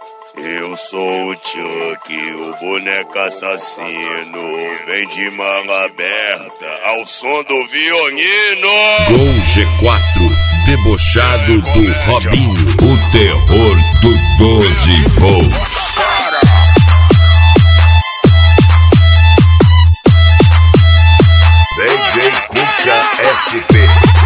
Eu sou o Chuck, o boneco assassino. Vem de manga aberta ao som do violino. Gol G4, debochado do Robinho. O terror do 12 volts. DJ Cuca SP.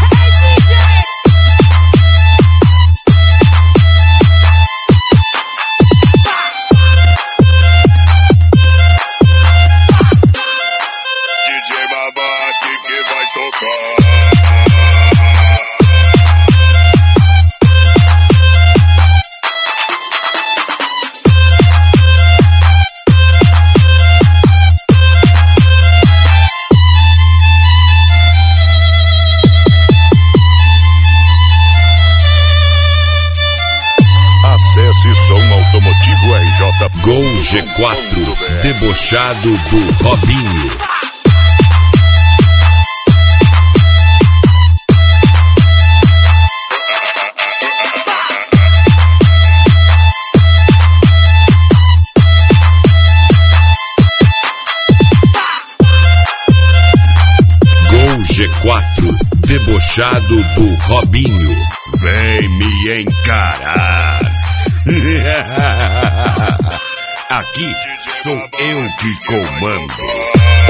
Acesse Som Automotivo RJ. Gol G4, debochado do Robinho. Gol G4, debochado do Robinho. Vem me encarar. Aqui sou eu que comando.